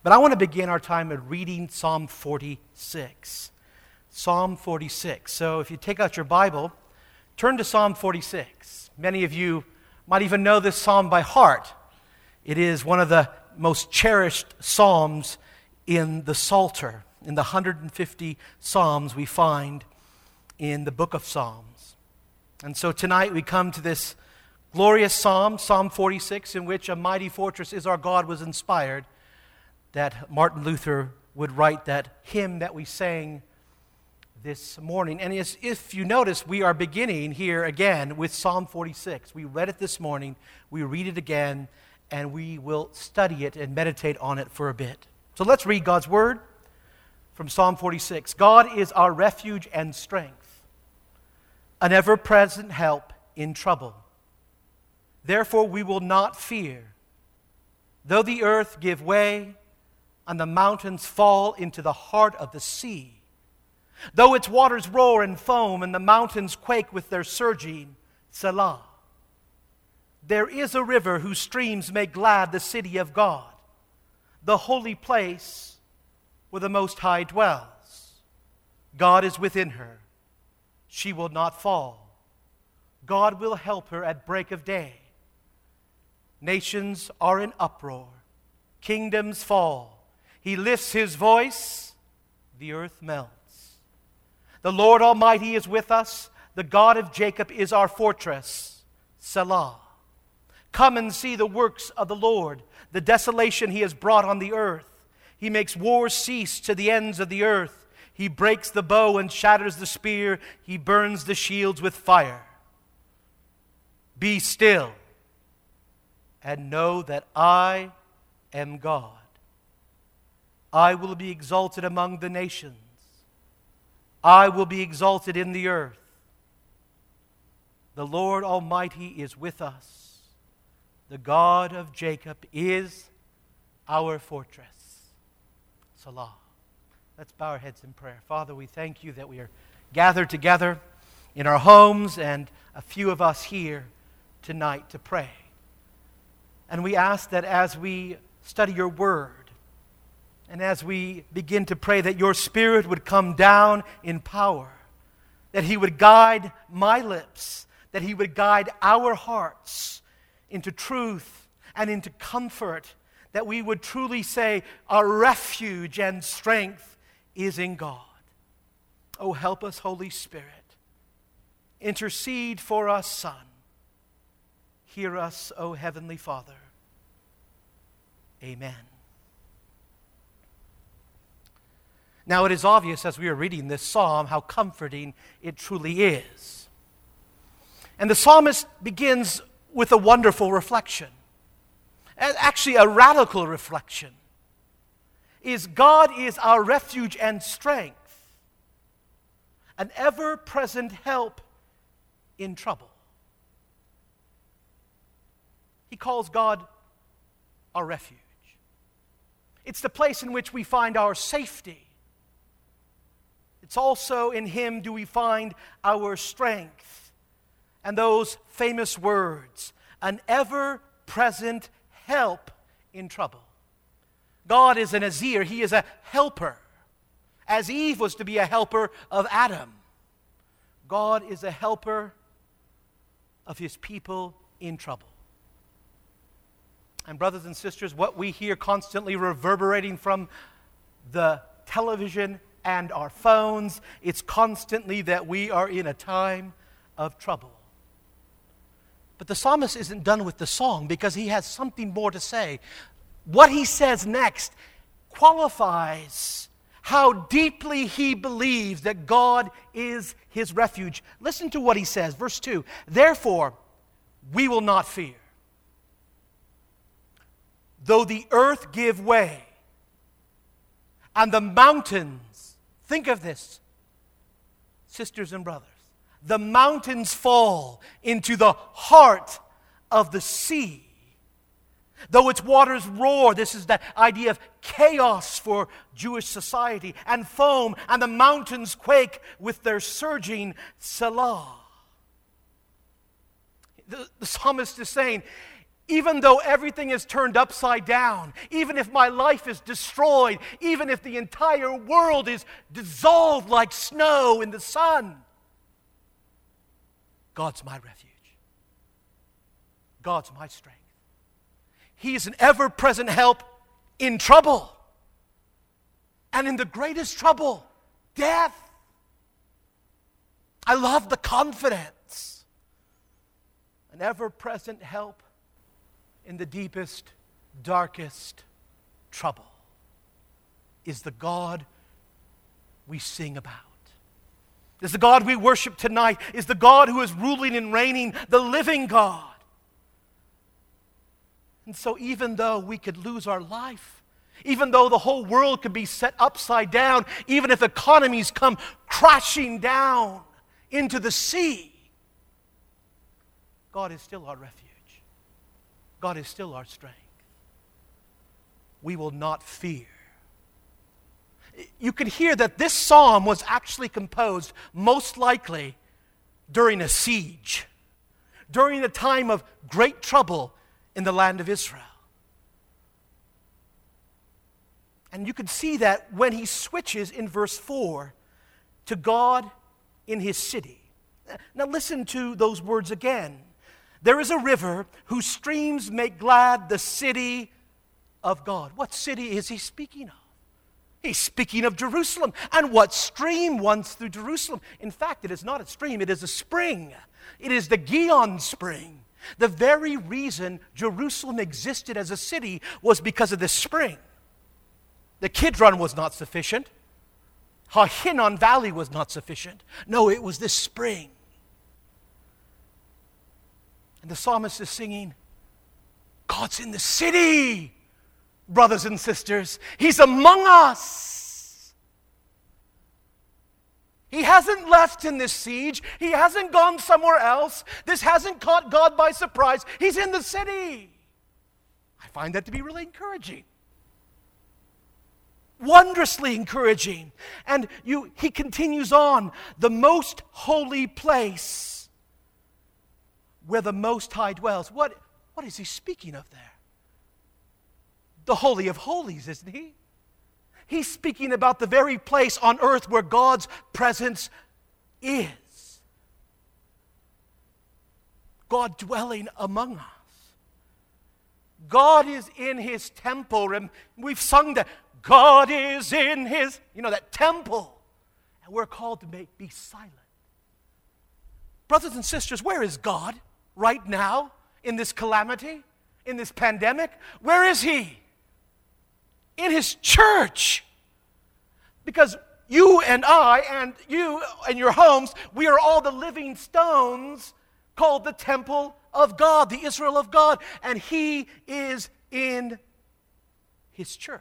But I want to begin our time at reading Psalm 46. Psalm 46. So if you take out your Bible, turn to Psalm 46. Many of you might even know this psalm by heart. It is one of the most cherished psalms in the Psalter, in the 150 psalms we find in the book of Psalms. And so tonight we come to this glorious psalm, Psalm 46, in which "A mighty fortress is our God" was inspired, that Martin Luther would write that hymn that we sang this morning. And if you notice, we are beginning here again with Psalm 46. We read it this morning, we read it again, and we will study it and meditate on it for a bit. So let's read God's word from Psalm 46. God is our refuge and strength, an ever-present help in trouble. Therefore we will not fear, though the earth give way and the mountains fall into the heart of the sea, though its waters roar and foam and the mountains quake with their surging. Selah. There is a river whose streams make glad the city of God, the holy place where the Most High dwells. God is within her. She will not fall. God will help her at break of day. Nations are in uproar. Kingdoms fall. He lifts his voice. The earth melts. The Lord Almighty is with us. The God of Jacob is our fortress. Selah. Come and see the works of the Lord, the desolation he has brought on the earth. He makes wars cease to the ends of the earth. He breaks the bow and shatters the spear. He burns the shields with fire. Be still and know that I am God. I will be exalted among the nations. I will be exalted in the earth. The Lord Almighty is with us. The God of Jacob is our fortress. Selah. Let's bow our heads in prayer. Father, we thank you that we are gathered together in our homes and a few of us here tonight to pray. And we ask that as we study your word and as we begin to pray, that your Spirit would come down in power, that he would guide my lips, that he would guide our hearts into truth and into comfort, that we would truly say our refuge and strength is in God. Oh, help us, Holy Spirit. Intercede for us, Son. Hear us, O Heavenly Father. Amen. Now it is obvious as we are reading this psalm how comforting it truly is. And the psalmist begins with a wonderful reflection. And actually a radical reflection. God is our refuge and strength, an ever-present help in trouble. He calls God our refuge. It's the place in which we find our safety. It's also in him do we find our strength. And those famous words, an ever-present help in trouble. God is an Azir. He is a helper. As Eve was to be a helper of Adam, God is a helper of his people in trouble. And brothers and sisters, what we hear constantly reverberating from the television and our phones, it's constantly that we are in a time of trouble. But the psalmist isn't done with the song because he has something more to say. What he says next qualifies how deeply he believes that God is his refuge. Listen to what he says, verse 2. Therefore, we will not fear, though the earth give way and the mountains, think of this, sisters and brothers, the mountains fall into the heart of the sea. Though its waters roar, this is the idea of chaos for Jewish society, and foam, and the mountains quake with their surging, Selah. The psalmist is saying, Even though everything is turned upside down, even if my life is destroyed, even if the entire world is dissolved like snow in the sun, God's my refuge. God's my strength. He is an ever-present help in trouble. And in the greatest trouble, death. I love the confidence. An ever-present help in the deepest, darkest trouble is the God we sing about. Is the God we worship tonight, is the God who is ruling and reigning, the living God. And so even though we could lose our life, even though the whole world could be set upside down, even if economies come crashing down into the sea, God is still our refuge. God is still our strength. We will not fear. You can hear that this psalm was actually composed most likely during a siege, during a time of great trouble in the land of Israel. And you can see that when he switches in verse 4 to God in his city. Now listen to those words again. There is a river whose streams make glad the city of God. What city is he speaking of? He's speaking of Jerusalem. And what stream runs through Jerusalem? In fact, it is not a stream, it is a spring. It is the Gihon spring. The very reason Jerusalem existed as a city was because of this spring. The Kidron was not sufficient. Hinnon Valley was not sufficient. No, it was this spring. And the psalmist is singing, God's in the city, brothers and sisters. He's among us. He hasn't left in this siege. He hasn't gone somewhere else. This hasn't caught God by surprise. He's in the city. I find that to be really encouraging. Wondrously encouraging. And he continues on, the most holy place where the Most High dwells. What is he speaking of there? The Holy of Holies, isn't he? He's speaking about the very place on earth where God's presence is. God dwelling among us. God is in his temple. And we've sung that. God is in his, that temple. And we're called to be silent. Brothers and sisters, where is God right now in this calamity, in this pandemic? Where is he? In his church. Because you and I and you and your homes, we are all the living stones called the temple of God, the Israel of God. And he is in his church.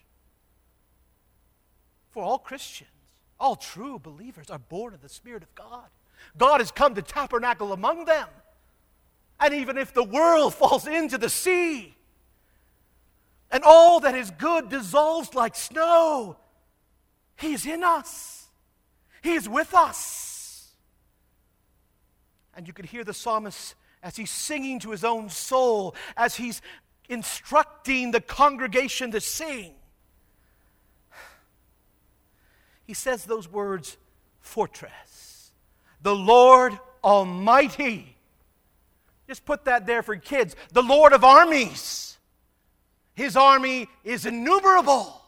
For all Christians, all true believers are born of the Spirit of God. God has come to tabernacle among them. And even if the world falls into the sea, and all that is good dissolves like snow, he is in us. He is with us. And you could hear the psalmist as he's singing to his own soul, as he's instructing the congregation to sing. He says those words, fortress, the Lord Almighty. Just put that there for kids. The Lord of armies. His army is innumerable.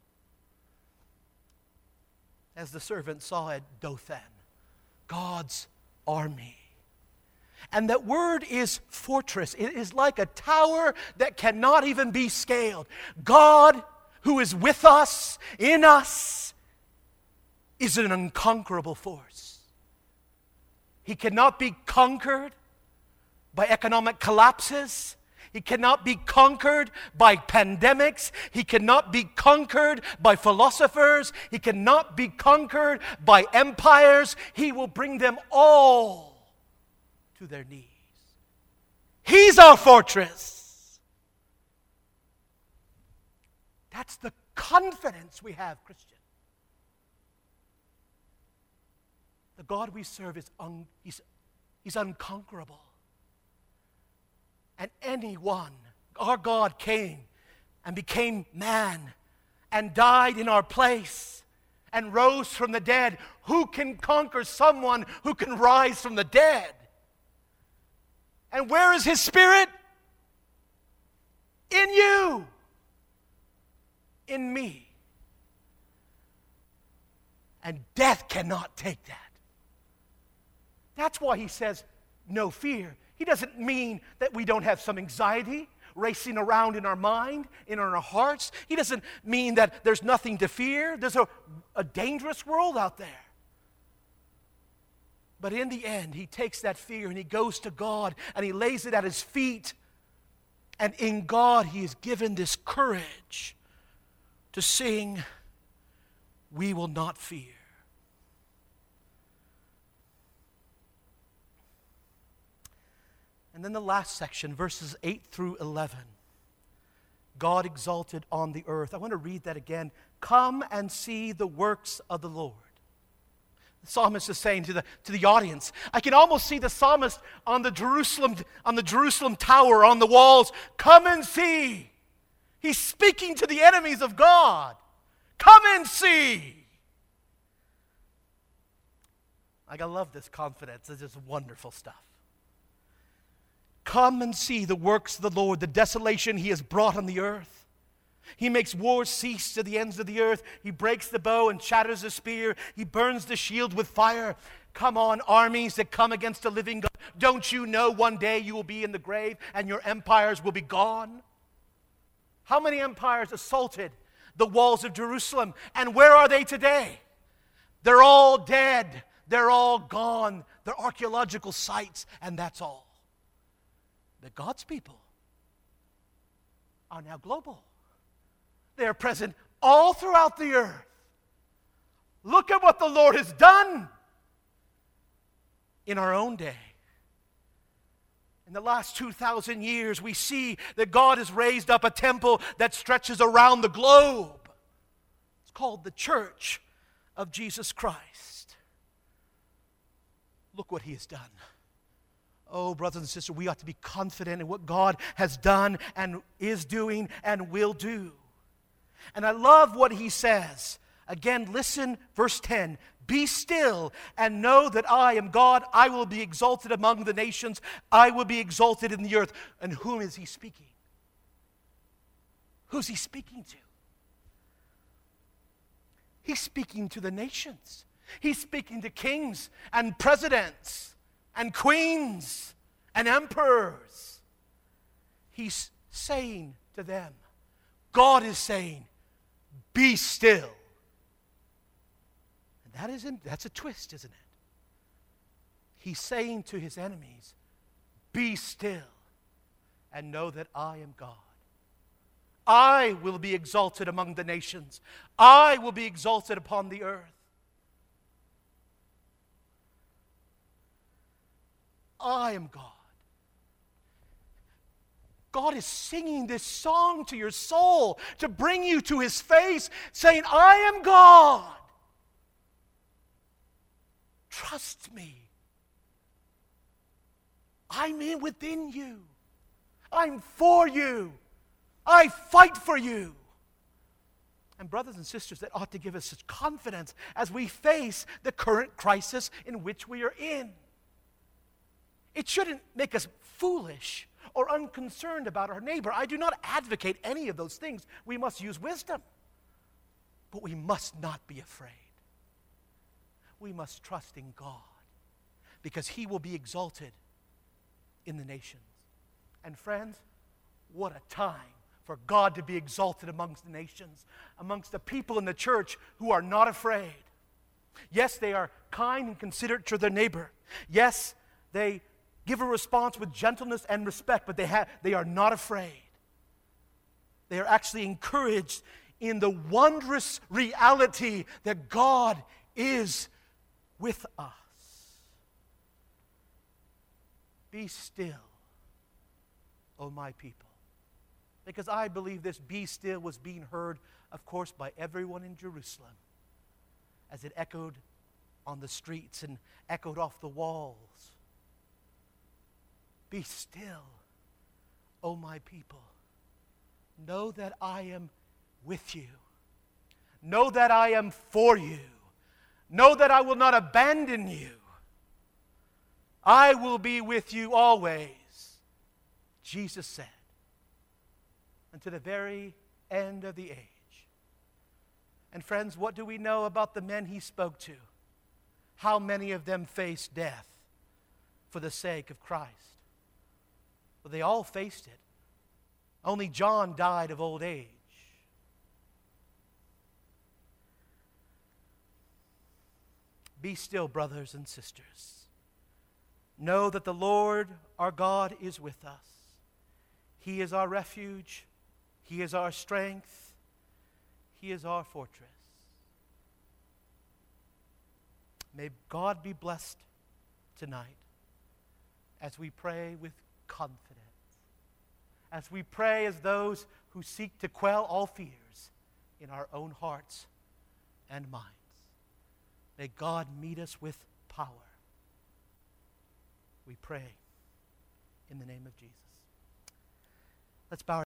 As the servant saw at Dothan, God's army. And that word is fortress. It is like a tower that cannot even be scaled. God, who is with us, in us, is an unconquerable force. He cannot be conquered by economic collapses. He cannot be conquered by pandemics. He cannot be conquered by philosophers. He cannot be conquered by empires. He will bring them all to their knees. He's our fortress. That's the confidence we have, Christian. The God we serve is he's unconquerable. and anyone, our God came and became man and died in our place and rose from the dead, who can conquer someone who can rise from the dead? And where is his Spirit? In you. In me. And death cannot take that. That's why he says, no fear. He doesn't mean that we don't have some anxiety racing around in our mind, in our hearts. He doesn't mean that there's nothing to fear. There's a dangerous world out there. But in the end, he takes that fear and he goes to God and he lays it at his feet. And in God, he is given this courage to sing, "We will not fear." And then the last section, verses 8 through 11. God exalted on the earth. I want to read that again. Come and see the works of the Lord. The psalmist is saying to the audience, I can almost see the psalmist on the Jerusalem tower, on the walls. Come and see. He's speaking to the enemies of God. Come and see. I love this confidence. It's just wonderful stuff. Come and see the works of the Lord, the desolation he has brought on the earth. He makes wars cease to the ends of the earth. He breaks the bow and shatters the spear. He burns the shield with fire. Come on, armies that come against the living God. Don't you know one day you will be in the grave and your empires will be gone? How many empires assaulted the walls of Jerusalem? And where are they today? They're all dead. They're all gone. They're archaeological sites, and that's all. But God's people are now global. They are present all throughout the earth. Look at what the Lord has done in our own day. In the last 2,000 years, we see that God has raised up a temple that stretches around the globe. It's called the Church of Jesus Christ. Look what he has done. Oh, brothers and sisters, we ought to be confident in what God has done and is doing and will do. And I love what he says. Again, listen, verse 10. Be still and know that I am God. I will be exalted among the nations. I will be exalted in the earth. And whom is he speaking? Who's he speaking to? He's speaking to the nations. He's speaking to kings and presidents and queens and emperors. He's saying to them, God is saying, be still. And that's a twist, isn't it? He's saying to his enemies, be still and know that I am God. I will be exalted among the nations. I will be exalted upon the earth. I am God. God is singing this song to your soul to bring you to his face, saying, I am God. Trust me. I'm in within you. I'm for you. I fight for you. And brothers and sisters, that ought to give us such confidence as we face the current crisis in which we are in. It shouldn't make us foolish or unconcerned about our neighbor. I do not advocate any of those things. We must use wisdom. But we must not be afraid. We must trust in God because he will be exalted in the nations. And friends, what a time for God to be exalted amongst the nations, amongst the people in the church who are not afraid. Yes, they are kind and considerate to their neighbor. Yes, they give a response with gentleness and respect, but they are not afraid. They are actually encouraged in the wondrous reality that God is with us. Be still, O my people. Because I believe this be still was being heard, of course, by everyone in Jerusalem as it echoed on the streets and echoed off the walls. Be still O my people, know that I am with you. Know that I am for you. Know that I will not abandon you. I will be with you always, Jesus said, unto the very end of the age. And friends, what do we know about the men he spoke to? How many of them faced death for the sake of Christ? Well, they all faced it. Only John died of old age. Be still, brothers and sisters. Know that the Lord our God is with us. He is our refuge. He is our strength. He is our fortress. May God be blessed tonight as we pray with confidence, as we pray as those who seek to quell all fears in our own hearts and minds. May God meet us with power. We pray in the name of Jesus. Let's bow our